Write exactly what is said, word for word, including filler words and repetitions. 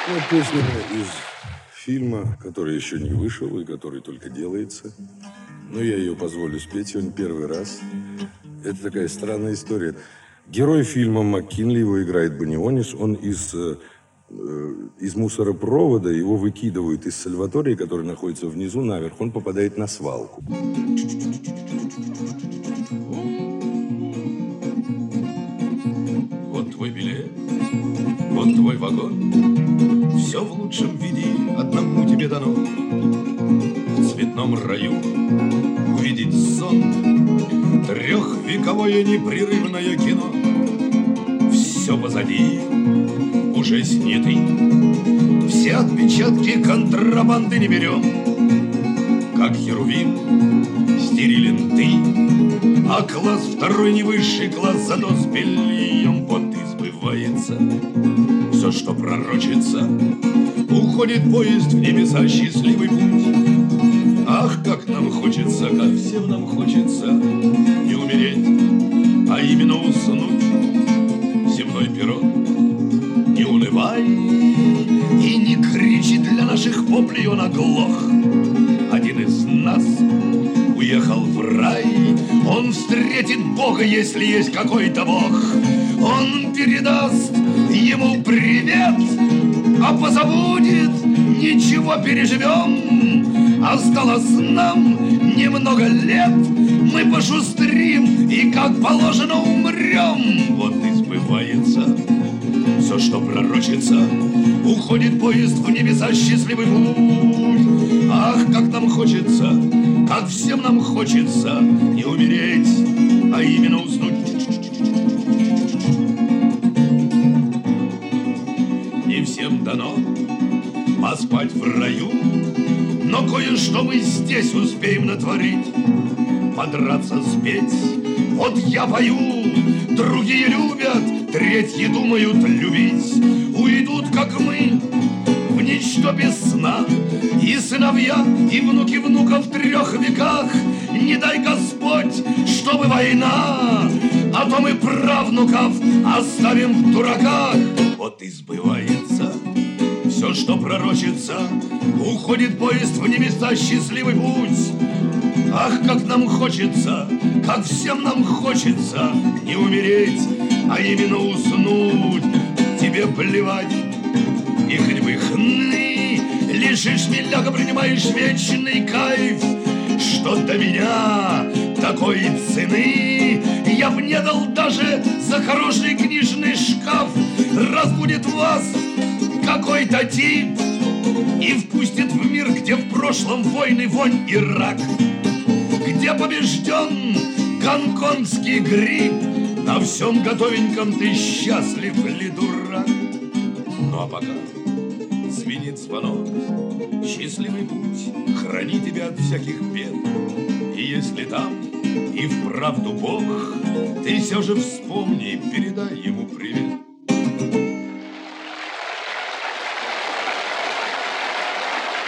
Вот песня из фильма, который еще не вышел и который только делается. Но я ее позволю спеть сегодня первый раз. Это такая странная история. Герой фильма МакКинли, его играет Банионис, он из, э, из мусоропровода, его выкидывают из Сальватории, который находится внизу, наверх, он попадает на свалку. Вот твой билет, вот твой вагон, все в лучшем виде одному тебе дано. В цветном раю увидеть сон, трехвековое непрерывное кино. Все позади, уже сняты, все отпечатки контрабанды не берем. Как херувим стерилен ты, а класс второй не высший класс, зато с бельем вот и сбывается все, что пророчится. Уходит поезд в небеса, счастливый путь. Ах, как нам хочется, как всем нам хочется не умереть, а именно уснуть. Земной перрон, не унывай и не кричи, для наших воплей он оглох. Один из нас уехал в рай, он встретит Бога, если есть какой-то Бог. Он передаст ему привет, а позабудет, ничего, переживем. Осталось нам немного лет, мы пошустрим и как положено умрем. Вот и сбывается все, что пророчится. Уходит поезд в небеса, счастливый путь. Ах, как нам хочется, как всем нам хочется не умереть, а именно уснуть. Не всем дано поспать в раю, но кое-что мы здесь успеем натворить. Подраться, спеть, вот я пою, другие любят, третьи думают любить. Уйдут, как мы, в ничто без сна, и сыновья, и внуки внуков в трех веках. Не дай Господь, чтобы война, а то мы правнуков оставим в дураках. Вот и сбывается все, что пророчится. Уходит поезд в небеса, счастливый путь. Ах, как нам хочется, как всем нам хочется не умереть, а именно уснуть. Тебе плевать, и хоть бы хны, лишишь миляка, принимаешь вечный кайф. Что до меня такой цены я б не дал даже за хороший книжный шкаф. Разбудит вас какой-то тип и впустит в мир, где в прошлом войны, вонь и рак, где побежден гонконгский грипп. На всем готовеньком ты счастлив ли, дурак? Ну а пока звенит звонок, счастливый путь, храни тебя от всяких бед. И если там и вправду Бог, ты все же вспомни, передай ему привет.